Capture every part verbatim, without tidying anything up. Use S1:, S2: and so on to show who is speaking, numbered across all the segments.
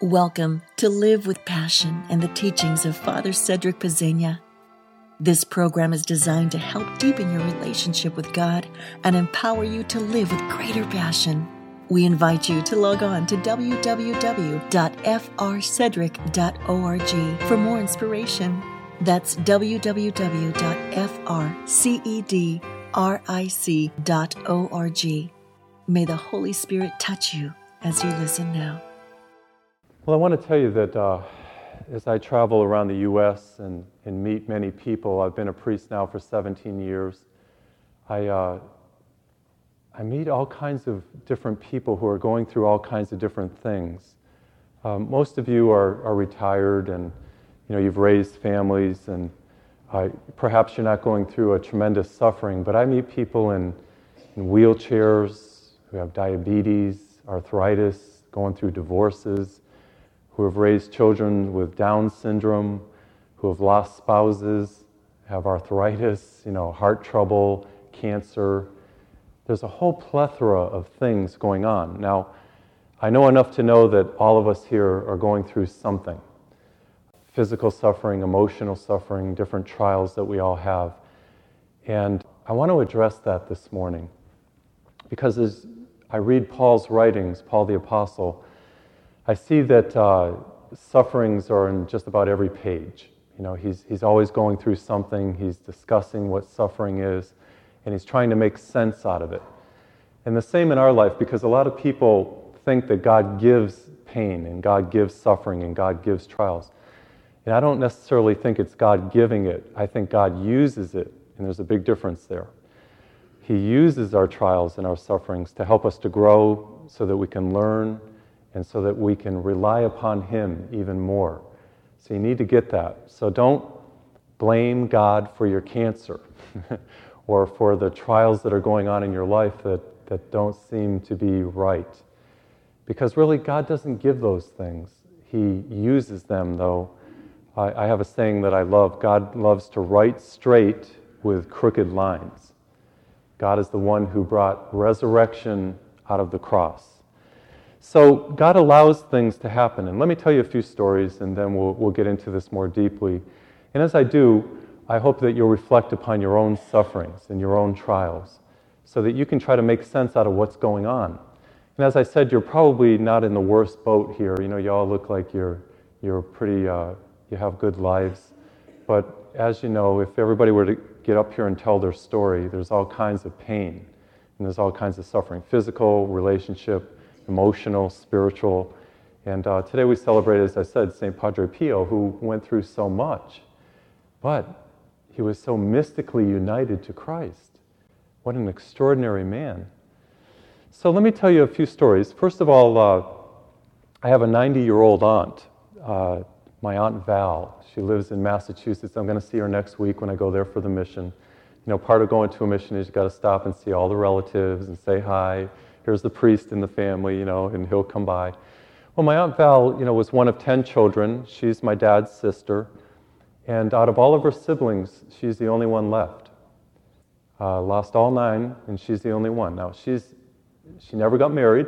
S1: Welcome to Live with Passion and the teachings of Father Cedric Pezzegna. This program is designed to help deepen your relationship with God and empower you to live with greater passion. We invite you to log on to w w w dot f r cedric dot org for more inspiration. That's w w w dot f r cedric dot org. May the Holy Spirit touch you as you listen now.
S2: Well, I want to tell you that uh, as I travel around the U S and, and meet many people, I've been a priest now for seventeen years, I, uh, I meet all kinds of different people who are going through all kinds of different things. Um, most of you are, are retired and you know, you've raised families and uh, perhaps you're not going through a tremendous suffering, but I meet people in, in wheelchairs who have diabetes, arthritis, going through divorces, who have raised children with Down syndrome, who have lost spouses, have arthritis, you know, heart trouble, cancer. There's a whole plethora of things going on. Now, I know enough to know that all of us here are going through something. Physical suffering, emotional suffering, different trials that we all have. And I want to address that this morning. Because as I read Paul's writings, Paul the Apostle, I see that uh, sufferings are in just about every page. You know, he's he's always going through something, he's discussing what suffering is, and he's trying to make sense out of it. And the same in our life, because a lot of people think that God gives pain, and God gives suffering, and God gives trials. And I don't necessarily think it's God giving it. I think God uses it, and there's a big difference there. He uses our trials and our sufferings to help us to grow so that we can learn, and so that we can rely upon Him even more. So you need to get that. So don't blame God for your cancer or for the trials that are going on in your life that, that don't seem to be right. Because really, God doesn't give those things. He uses them, though. I, I have a saying that I love. God loves to write straight with crooked lines. God is the one who brought resurrection out of the cross. So God allows things to happen. And let me tell you a few stories, and then we'll, we'll get into this more deeply. And as I do, I hope that you'll reflect upon your own sufferings and your own trials so that you can try to make sense out of what's going on. And as I said, you're probably not in the worst boat here. You know, you all look like you're, you're pretty, uh, you have good lives. But as you know, if everybody were to get up here and tell their story, there's all kinds of pain and there's all kinds of suffering, physical, relationship, emotional, spiritual. And uh, today we celebrate, as I said, Saint Padre Pio, who went through so much, but he was so mystically united to Christ. What an extraordinary man. So let me tell you a few stories. First of all, uh, I have a ninety-year-old aunt, uh, my Aunt Val. She lives in Massachusetts. I'm going to see her next week when I go there for the mission. You know, part of going to a mission is you've got to stop and see all the relatives and say hi. Here's the priest in the family, you know, and he'll come by. Well, my Aunt Val, you know, was one of ten children. She's my dad's sister. And out of all of her siblings, she's the only one left. Uh, lost all nine, and she's the only one. Now, she's she never got married.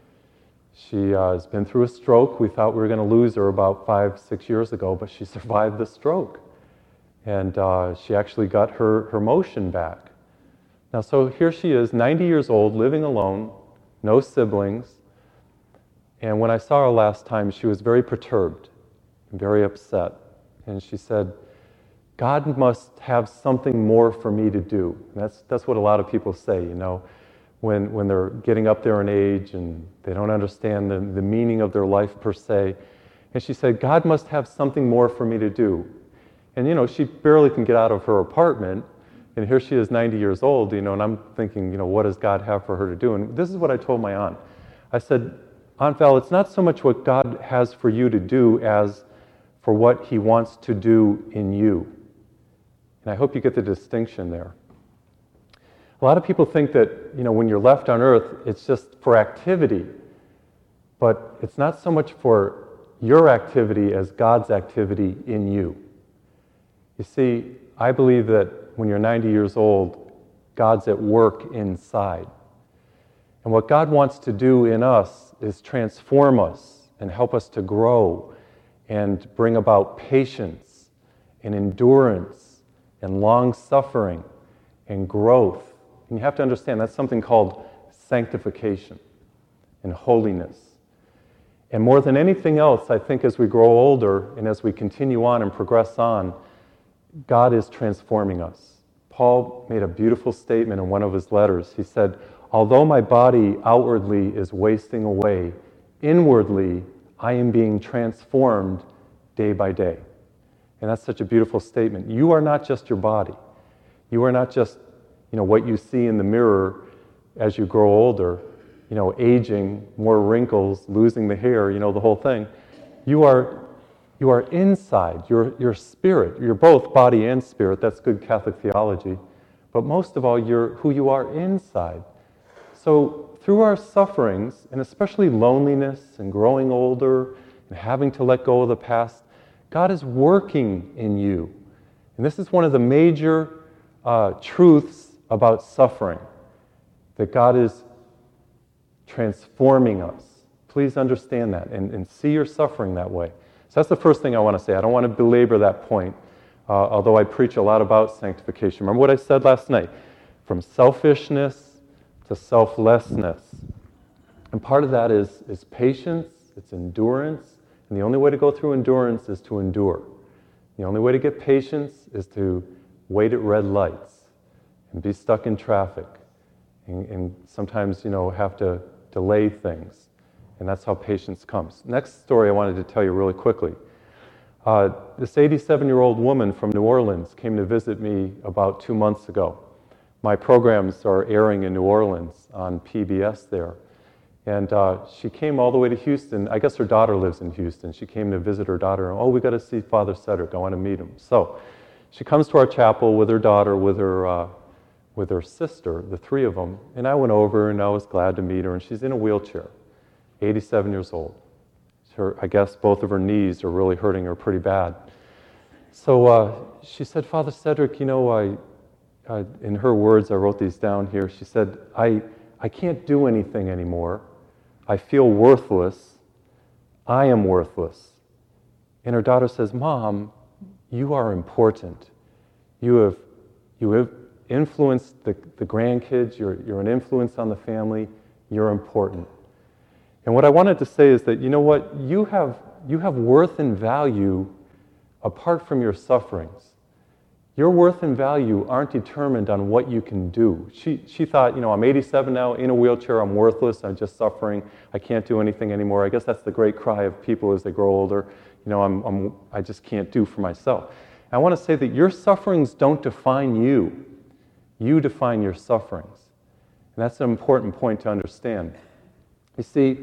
S2: She uh, has been through a stroke. We thought we were going to lose her about five, six years ago, but she survived the stroke. And uh, she actually got her, her motion back. Now, so here she is, ninety years old, living alone, no siblings. And when I saw her last time, she was very perturbed, very upset. And she said, God must have something more for me to do. And that's, that's what a lot of people say, you know, when, when they're getting up there in age and they don't understand the, the meaning of their life per se. And she said, God must have something more for me to do. And, you know, she barely can get out of her apartment. And here she is, ninety years old, you know, and I'm thinking, you know, what does God have for her to do? And this is what I told my aunt. I said, Aunt Val, it's not so much what God has for you to do as for what He wants to do in you. And I hope you get the distinction there. A lot of people think that, you know, when you're left on earth, it's just for activity. But it's not so much for your activity as God's activity in you. You see, I believe that when you're ninety years old, God's at work inside. And what God wants to do in us is transform us and help us to grow and bring about patience and endurance and long-suffering and growth. And you have to understand that's something called sanctification and holiness. And more than anything else, I think as we grow older and as we continue on and progress on, God is transforming us. Paul made a beautiful statement in one of his letters. He said, although my body outwardly is wasting away, inwardly I am being transformed day by day. And that's such a beautiful statement. You are not just your body. You are not just, you know, what you see in the mirror as you grow older, you know, aging, more wrinkles, losing the hair, you know, the whole thing. You are you are inside, your your spirit. You're both body and spirit. That's good Catholic theology. But most of all, you're who you are inside. So through our sufferings, and especially loneliness and growing older and having to let go of the past, God is working in you. And this is one of the major uh, truths about suffering, that God is transforming us. Please understand that and, and see your suffering that way. So that's the first thing I want to say. I don't want to belabor that point, uh, although I preach a lot about sanctification. Remember what I said last night? From selfishness to selflessness. And part of that is, is patience, it's endurance, and the only way to go through endurance is to endure. The only way to get patience is to wait at red lights and be stuck in traffic and, and sometimes, you know, have to delay things. And that's how patience comes. Next story I wanted to tell you really quickly. Uh, this eighty-seven-year-old woman from New Orleans came to visit me about two months ago. My programs are airing in New Orleans on P B S there. And uh, she came all the way to Houston. I guess her daughter lives in Houston. She came to visit her daughter. Oh, we got to see Father Cedric. I want to meet him. So she comes to our chapel with her daughter, with her, uh, with her sister, the three of them. And I went over and I was glad to meet her. And she's in a wheelchair, eighty-seven years old. Her, I guess both of her knees are really hurting her pretty bad. So uh, she said, Father Cedric, you know, I, I, in her words, I wrote these down here. She said, I, I can't do anything anymore. I feel worthless. I am worthless. And her daughter says, Mom, you are important. You have, you have influenced the, the grandkids. You're, you're an influence on the family. You're important. And what I wanted to say is that, you know what, you have, you have worth and value apart from your sufferings. Your worth and value aren't determined on what you can do. She, she thought, you know, I'm eighty-seven now, in a wheelchair, I'm worthless, I'm just suffering, I can't do anything anymore. I guess that's the great cry of people as they grow older. You know, I'm, I'm, I just can't do for myself. I want to say that your sufferings don't define you. You define your sufferings. And that's an important point to understand. You see,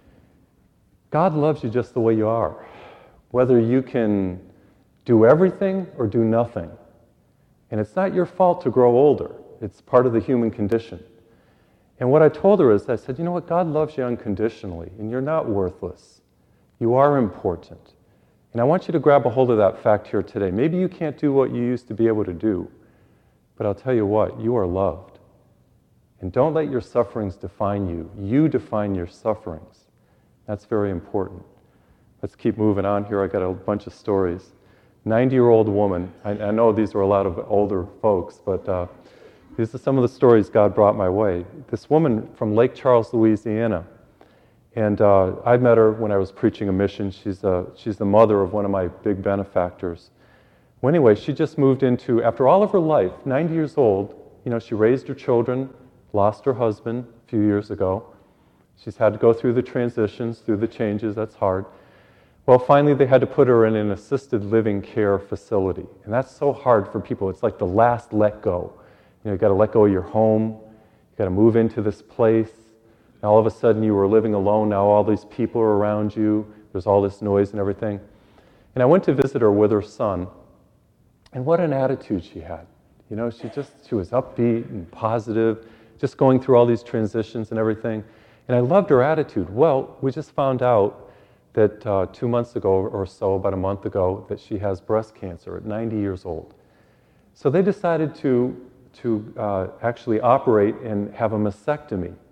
S2: God loves you just the way you are, whether you can do everything or do nothing. And it's not your fault to grow older. It's part of the human condition. And what I told her is, I said, you know what, God loves you unconditionally, and you're not worthless. You are important. And I want you to grab a hold of that fact here today. Maybe you can't do what you used to be able to do, but I'll tell you what, you are loved. And don't let your sufferings define you. You define your sufferings. That's very important. Let's keep moving on here. I got a bunch of stories. ninety-year-old woman. I, I know these are a lot of older folks, but uh, these are some of the stories God brought my way. This woman from Lake Charles, Louisiana. And uh, I met her when I was preaching a mission. She's, uh, she's the mother of one of my big benefactors. Well, anyway, she just moved into, after all of her life, ninety years old, you know, she raised her children, lost her husband a few years ago. She's had to go through the transitions, through the changes. That's hard. Well, finally, they had to put her in an assisted living care facility. And that's so hard for people. It's like the last let go. You know, you've got to let go of your home. You've got to move into this place. And all of a sudden, you were living alone. Now all these people are around you. There's all this noise and everything. And I went to visit her with her son. And what an attitude she had. You know, she just, she was upbeat and positive, just going through all these transitions and everything. And I loved her attitude. Well, we just found out that uh, two months ago or so, about a month ago, that she has breast cancer at ninety years old. So they decided to, to uh, actually operate and have a mastectomy. You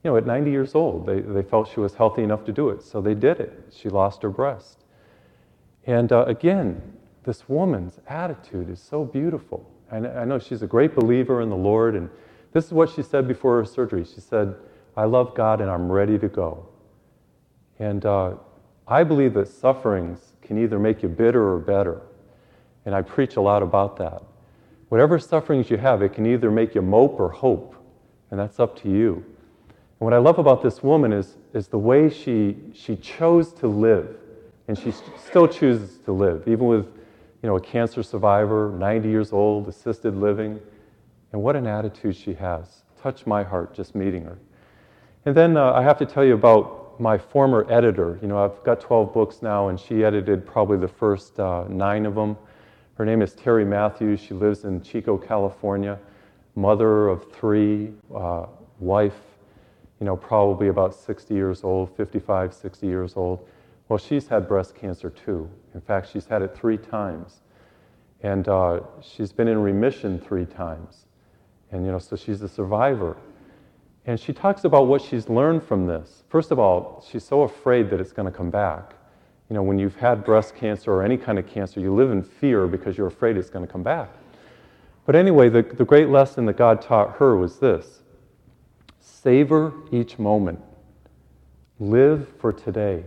S2: you know, at ninety years old, they, they felt she was healthy enough to do it, so they did it. She lost her breast. And uh, again, this woman's attitude is so beautiful. I, I know she's a great believer in the Lord, and this is what she said before her surgery. She said, I love God and I'm ready to go. And uh, I believe that sufferings can either make you bitter or better. And I preach a lot about that. Whatever sufferings you have, it can either make you mope or hope. And that's up to you. And what I love about this woman is, is the way she, she chose to live. And she st- still chooses to live, even with, you know, a cancer survivor, ninety years old, assisted living. And what an attitude she has. Touched my heart just meeting her. And then uh, I have to tell you about my former editor. You know, I've got twelve books now, and she edited probably the first uh, nine of them. Her name is Terry Matthews. She lives in Chico, California. Mother of three, uh, wife, you know, probably about sixty years old, fifty-five, sixty years old. Well, she's had breast cancer too. In fact, she's had it three times. And uh, she's been in remission three times. And, you know, so she's a survivor. And she talks about what she's learned from this. First of all, she's so afraid that it's going to come back. You know, when you've had breast cancer or any kind of cancer, you live in fear because you're afraid it's going to come back. But anyway, the, the great lesson that God taught her was this. Savor each moment. Live for today.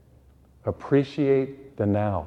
S2: Appreciate the now.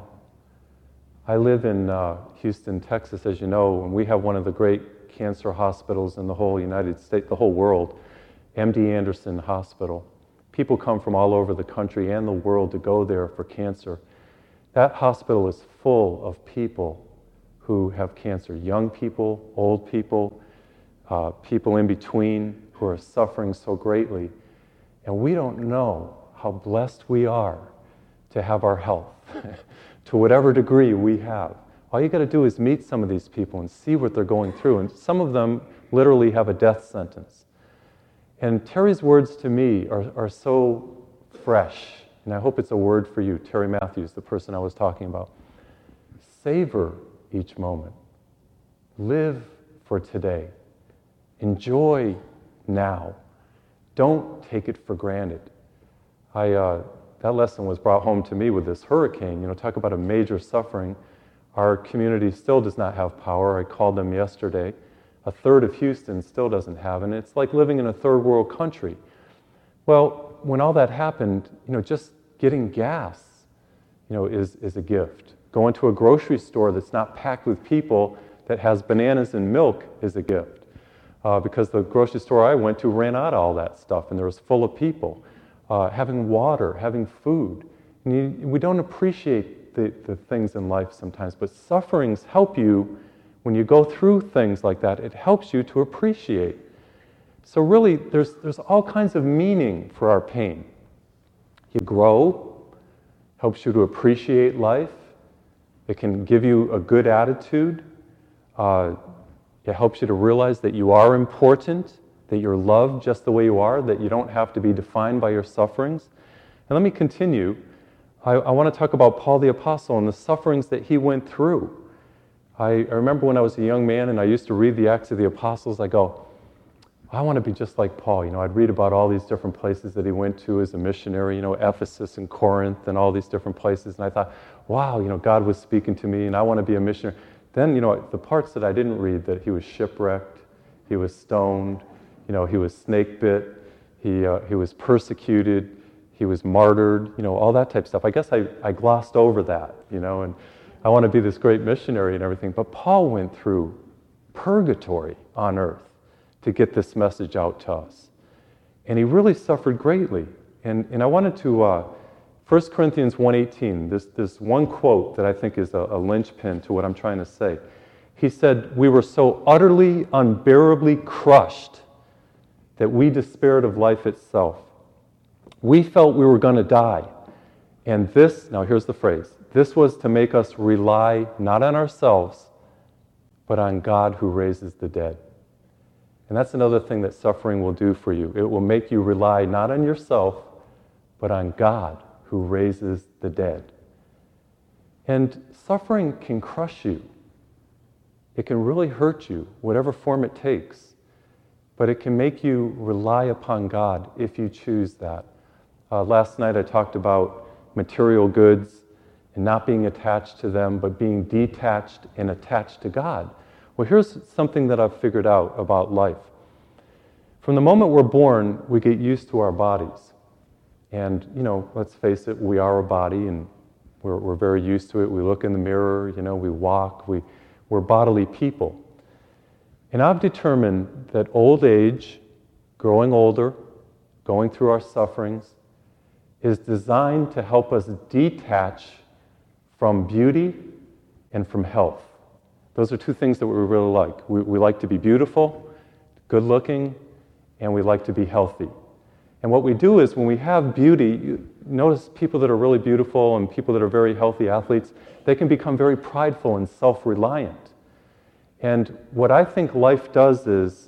S2: I live in uh, Houston, Texas, as you know, and we have one of the great cancer hospitals in the whole United States, the whole world, M D Anderson Hospital. People come from all over the country and the world to go there for cancer. That hospital is full of people who have cancer, young people, old people, uh, people in between who are suffering so greatly. And we don't know how blessed we are to have our health, to whatever degree we have. All you got to do is meet some of these people and see what they're going through. And some of them literally have a death sentence. And Terry's words to me are, are so fresh. And I hope it's a word for you, Terry Matthews, the person I was talking about. Savor each moment. Live for today. Enjoy now. Don't take it for granted. I, uh, that lesson was brought home to me with this hurricane. You know, talk about a major suffering. Our community still does not have power. I called them yesterday. A third of Houston still doesn't have, and it's like living in a third world country. Well, when all that happened, you know, just getting gas, you know, is, is a gift. Going to a grocery store that's not packed with people that has bananas and milk is a gift. Uh, because the grocery store I went to ran out of all that stuff, and there was full of people. Uh, having water, having food. And you, we don't appreciate the, the things in life sometimes, but sufferings help you. When you go through things like that, it helps you to appreciate. So really, there's, there's all kinds of meaning for our pain. You grow, helps you to appreciate life. It can give you a good attitude. Uh, it helps you to realize that you are important, that you're loved just the way you are, that you don't have to be defined by your sufferings. And let me continue. I, I want to talk about Paul the Apostle and the sufferings that he went through. I, I remember when I was a young man and I used to read the Acts of the Apostles, I go, I want to be just like Paul. You know, I'd read about all these different places that he went to as a missionary, you know, Ephesus and Corinth and all these different places. And I thought, wow, you know, God was speaking to me and I want to be a missionary. Then, you know, the parts that I didn't read, that he was shipwrecked, he was stoned, you know, he was snake bit, he, uh, he was persecuted, he was martyred, you know, all that type of stuff. I guess I, I glossed over that, you know, and I want to be this great missionary and everything. But Paul went through purgatory on earth to get this message out to us. And he really suffered greatly. And, and I wanted to, uh, First Corinthians one eighteen, this, this one quote that I think is a, a linchpin to what I'm trying to say. He said, we were so utterly, unbearably crushed that we despaired of life itself. We felt we were going to die. And this, now here's the phrase, this was to make us rely not on ourselves, but on God who raises the dead. And that's another thing that suffering will do for you. It will make you rely not on yourself, but on God who raises the dead. And suffering can crush you. It can really hurt you, whatever form it takes. but it can make you rely upon God if you choose that. Uh, last night I talked about material goods and not being attached to them, but being detached and attached to God. Well, here's something that I've figured out about life. From the moment we're born, we get used to our bodies. And, you know, let's face it, we are a body, and we're, we're very used to it. We look in the mirror, you know, we walk, we, we're bodily people. And I've determined that old age, growing older, going through our sufferings, is designed to help us detach from beauty and from health. Those are two things that we really like. We, we like to be beautiful, good looking, and we like to be healthy. And what we do is when we have beauty, you notice people that are really beautiful and people that are very healthy athletes, they can become very prideful and self-reliant. And what I think life does is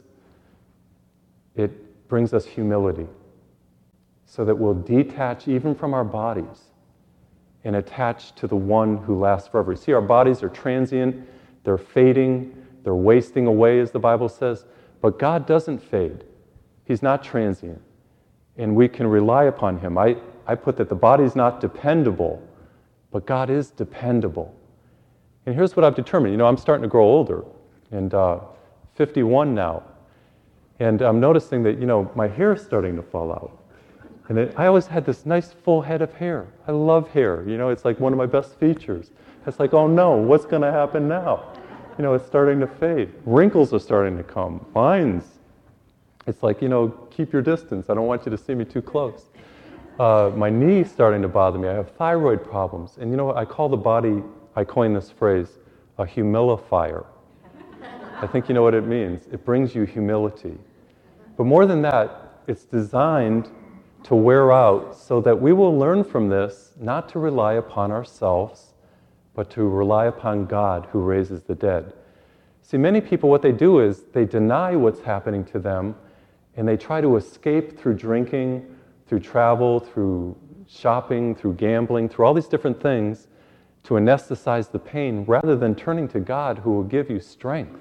S2: it brings us humility so that we'll detach even from our bodies and attach to the one who lasts forever. You see, our bodies are transient, they're fading, they're wasting away, as the Bible says, but God doesn't fade. He's not transient, and we can rely upon him. I, I put that the body's not dependable, but God is dependable. And here's what I've determined. You know, I'm starting to grow older, and uh, fifty-one now, and I'm noticing that, you know, my hair's starting to fall out. And it, I always had this nice full head of hair. I love hair. You know, it's like one of my best features. It's like, oh no, what's going to happen now? You know, it's starting to fade. Wrinkles are starting to come. Lines. It's like, you know, keep your distance. I don't want you to see me too close. Uh, my knee's starting to bother me. I have thyroid problems. And you know what? I call the body, I coined this phrase, a humilifier. I think you know what it means. It brings you humility. But more than that, it's designed to wear out so that we will learn from this not to rely upon ourselves, but to rely upon God who raises the dead. See, many people, what they do is they deny what's happening to them, and they try to escape through drinking, through travel, through shopping, through gambling, through all these different things to anesthetize the pain rather than turning to God who will give you strength.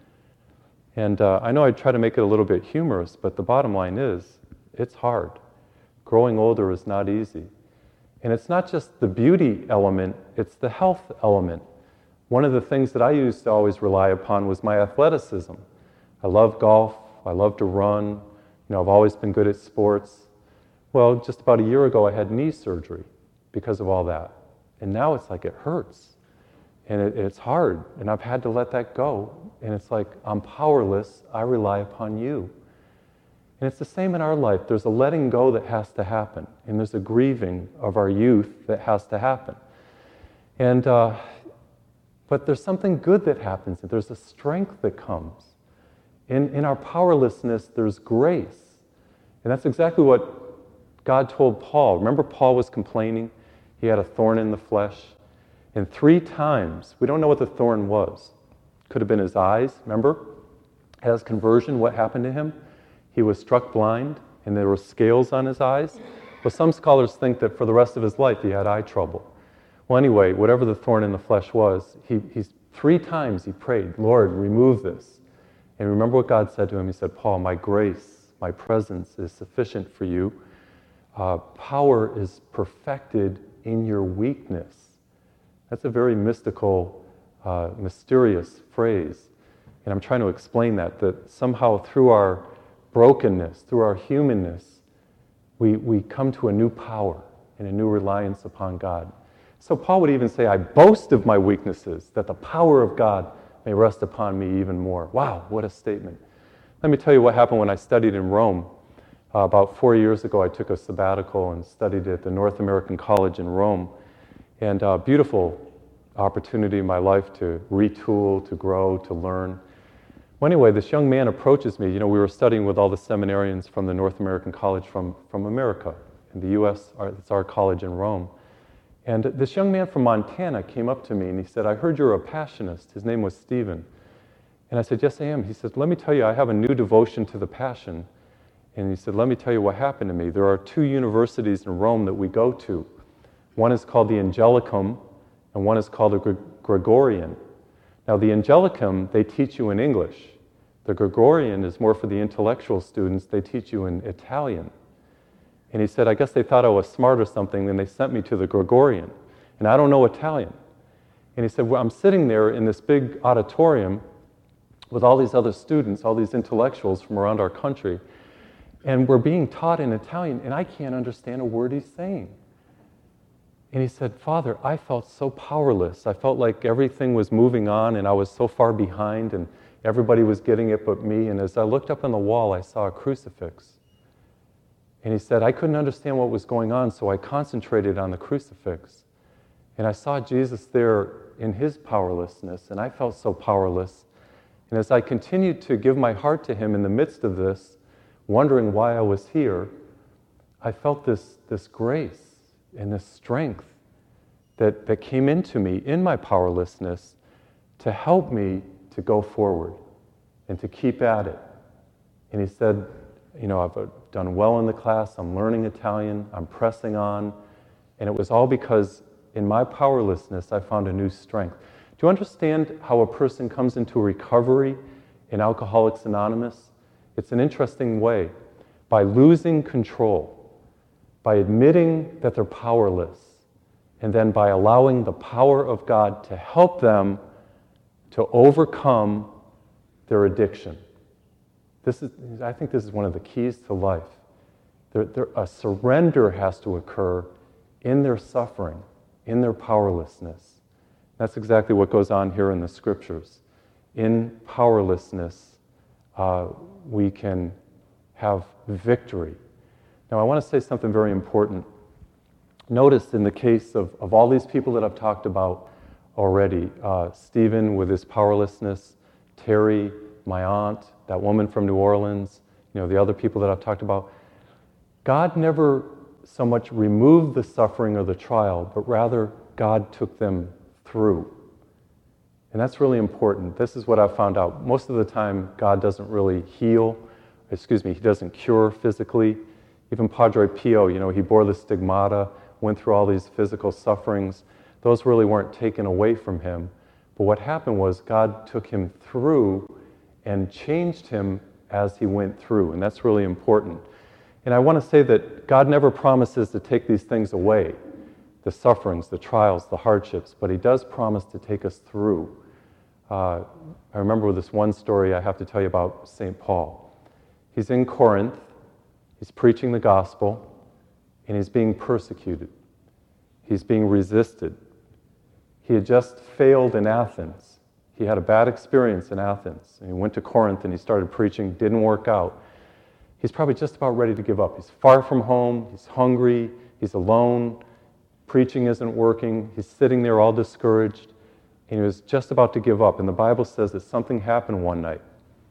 S2: And uh, I know I try to make it a little bit humorous, but the bottom line is, it's hard. Growing older is not easy. And it's not just the beauty element, it's the health element. One of the things that I used to always rely upon was my athleticism. I love golf, I love to run, you know, I've always been good at sports. Well, just about a year ago I had knee surgery because of all that. And now it's like it hurts. And it, it's hard, and I've had to let that go. And it's like, I'm powerless, I rely upon you. And it's the same in our life. There's a letting go that has to happen, and there's a grieving of our youth that has to happen. And uh, but there's something good that happens. There's a strength that comes. In, in our powerlessness, there's grace. And that's exactly what God told Paul. Remember, Paul was complaining. He had a thorn in the flesh. And three times, we don't know what the thorn was. Could have been his eyes, remember? At his conversion, what happened to him? He was struck blind, and there were scales on his eyes. But some scholars think that for the rest of his life, he had eye trouble. Well, anyway, whatever the thorn in the flesh was, he, he's, three times he prayed, Lord, remove this. And remember what God said to him? He said, Paul, my grace, my presence is sufficient for you. Uh, power is perfected in your weakness. That's a very mystical, uh, mysterious phrase. And I'm trying to explain that, that somehow through our brokenness, through our humanness, we, we come to a new power and a new reliance upon God. So Paul would even say, I boast of my weaknesses, that the power of God may rest upon me even more. Wow, what a statement. Let me tell you what happened when I studied in Rome. Uh, about four years ago, I took a sabbatical and studied at the North American College in Rome. And a beautiful opportunity in my life to retool, to grow, to learn. Well, anyway, this young man approaches me. You know, we were studying with all the seminarians from the North American College from, from America. In the U S, our, it's our college in Rome. And this young man from Montana came up to me and he said, I heard you're a Passionist. His name was Stephen. And I said, yes, I am. He said, let me tell you, I have a new devotion to the Passion. And he said, let me tell you what happened to me. There are two universities in Rome that we go to. One is called the Angelicum, and one is called the Gregorian. Now, the Angelicum, they teach you in English. The Gregorian is more for the intellectual students. They teach you in Italian. And he said, I guess they thought I was smart or something, and they sent me to the Gregorian. And I don't know Italian. And he said, well, I'm sitting there in this big auditorium with all these other students, all these intellectuals from around our country, and we're being taught in Italian, and I can't understand a word he's saying. And he said, Father, I felt so powerless. I felt like everything was moving on, and I was so far behind, and everybody was getting it but me. And as I looked up on the wall, I saw a crucifix. And he said, I couldn't understand what was going on, so I concentrated on the crucifix. And I saw Jesus there in his powerlessness, and I felt so powerless. And as I continued to give my heart to him in the midst of this, wondering why I was here, I felt this, this grace and this strength that, that came into me in my powerlessness to help me to go forward and to keep at it. And he said, you know, I've done well in the class, I'm learning Italian, I'm pressing on, and it was all because in my powerlessness I found a new strength. Do you understand how a person comes into recovery in Alcoholics Anonymous? It's an interesting way. By losing control, by admitting that they're powerless, and then by allowing the power of God to help them to overcome their addiction. This is, I think this is one of the keys to life. There, there, a surrender has to occur in their suffering, in their powerlessness. That's exactly what goes on here in the scriptures. In powerlessness, uh, we can have victory. Now, I want to say something very important. Notice in the case of, of all these people that I've talked about already, uh, Stephen with his powerlessness, Terry, my aunt, that woman from New Orleans, you know, the other people that I've talked about, God never so much removed the suffering or the trial, but rather God took them through. And that's really important. This is what I've found out. Most of the time, God doesn't really heal, excuse me, he doesn't cure physically. Even Padre Pio, you know, he bore the stigmata, went through all these physical sufferings. Those really weren't taken away from him. But what happened was God took him through and changed him as he went through, and that's really important. And I want to say that God never promises to take these things away, the sufferings, the trials, the hardships, but he does promise to take us through. Uh, I remember this one story I have to tell you about Saint Paul. He's in Corinth, he's preaching the gospel, and he's being persecuted. He's being resisted. He had just failed in Athens. He had a bad experience in Athens. And he went to Corinth and he started preaching, didn't work out. He's probably just about ready to give up. He's far from home, he's hungry, he's alone, preaching isn't working, he's sitting there all discouraged, and he was just about to give up. And the Bible says that something happened one night.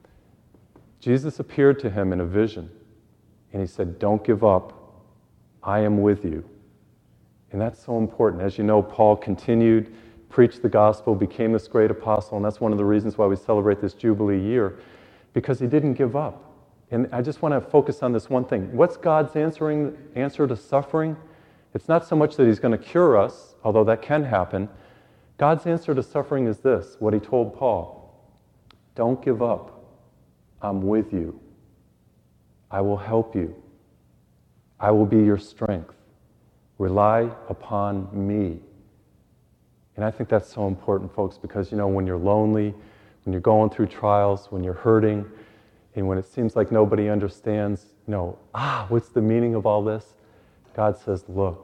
S2: Jesus appeared to him in a vision, and he said, don't give up, I am with you. And that's so important. As you know, Paul continued, preached the gospel, became this great apostle, and that's one of the reasons why we celebrate this Jubilee year, because he didn't give up. And I just want to focus on this one thing. What's God's answering answer to suffering? It's not so much that he's going to cure us, although that can happen. God's answer to suffering is this, what he told Paul. Don't give up. I'm with you. I will help you. I will be your strength. Rely upon me. And I think that's so important, folks, because, you know, when you're lonely, when you're going through trials, when you're hurting, and when it seems like nobody understands, you know, ah, what's the meaning of all this? God says, look,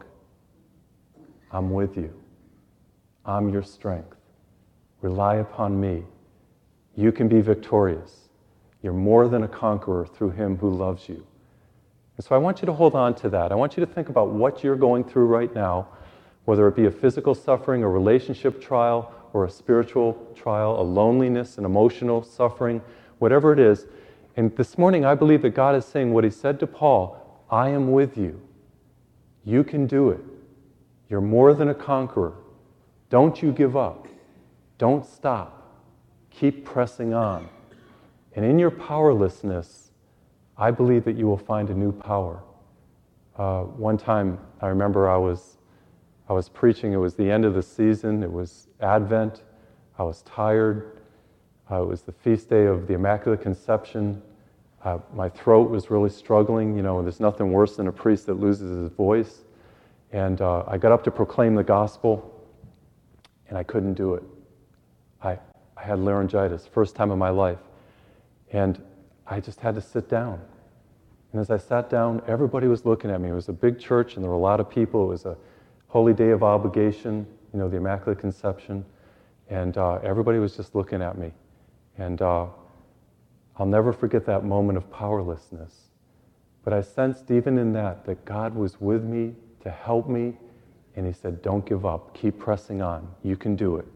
S2: I'm with you. I'm your strength. Rely upon me. You can be victorious. You're more than a conqueror through him who loves you. And so I want you to hold on to that. I want you to think about what you're going through right now, whether it be a physical suffering, a relationship trial, or a spiritual trial, a loneliness, an emotional suffering, whatever it is. And this morning, I believe that God is saying what he said to Paul, I am with you. You can do it. You're more than a conqueror. Don't you give up. Don't stop. Keep pressing on. And in your powerlessness, I believe that you will find a new power. Uh, one time, I remember I was I was preaching. It was the end of the season. It was Advent. I was tired. Uh, it was the feast day of the Immaculate Conception. Uh, my throat was really struggling. You know, there's nothing worse than a priest that loses his voice. And uh, I got up to proclaim the gospel, and I couldn't do it. I, I had laryngitis, first time in my life. And I just had to sit down. And as I sat down, everybody was looking at me. It was a big church, and there were a lot of people. It was a holy day of obligation, you know, the Immaculate Conception. And uh, everybody was just looking at me. And uh, I'll never forget that moment of powerlessness. But I sensed even in that, that God was with me to help me. And he said, don't give up. Keep pressing on. You can do it.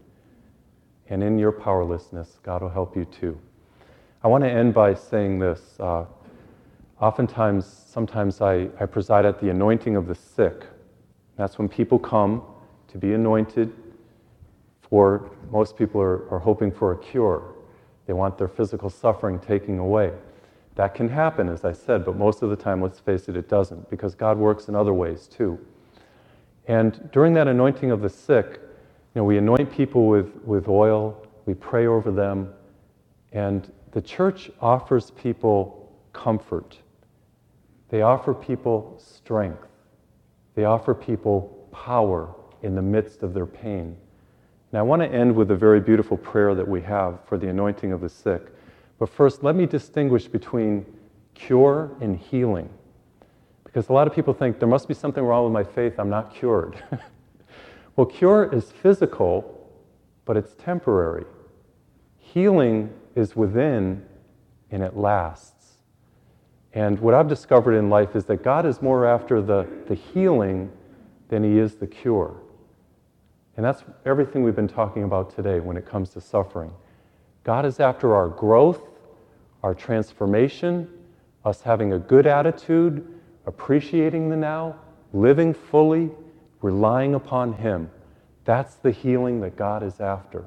S2: And in your powerlessness, God will help you too. I want to end by saying this. Uh, oftentimes, sometimes I, I preside at the anointing of the sick. That's when people come to be anointed for, most people are, are hoping for a cure. They want their physical suffering taken away. That can happen, as I said, but most of the time, let's face it, it doesn't, because God works in other ways too. And during that anointing of the sick, you know, we anoint people with, with oil, we pray over them, and the church offers people comfort. They offer people strength. They offer people power in the midst of their pain. Now, I want to end with a very beautiful prayer that we have for the anointing of the sick. But first, let me distinguish between cure and healing. Because a lot of people think, there must be something wrong with my faith, I'm not cured. Well, cure is physical, but it's temporary. Healing is within, and it lasts. And what I've discovered in life is that God is more after the, the healing than he is the cure. And that's everything we've been talking about today when it comes to suffering. God is after our growth, our transformation, us having a good attitude, appreciating the now, living fully, relying upon him. That's the healing that God is after.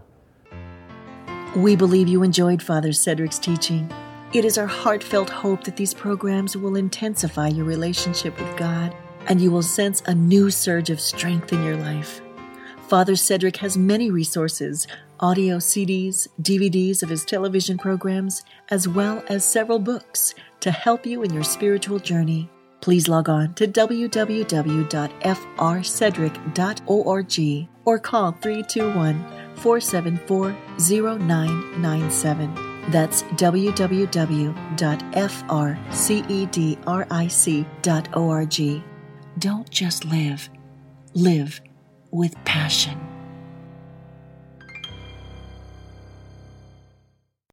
S1: We believe you enjoyed Father Cedric's teaching. It is our heartfelt hope that these programs will intensify your relationship with God, and you will sense a new surge of strength in your life. Father Cedric has many resources, audio C Ds, D V Ds of his television programs, as well as several books to help you in your spiritual journey. Please log on to w w w dot f r cedric dot org or call three two one, four seven four, zero nine nine seven. That's w w w dot f r cedric dot org. Don't just live. Live with passion.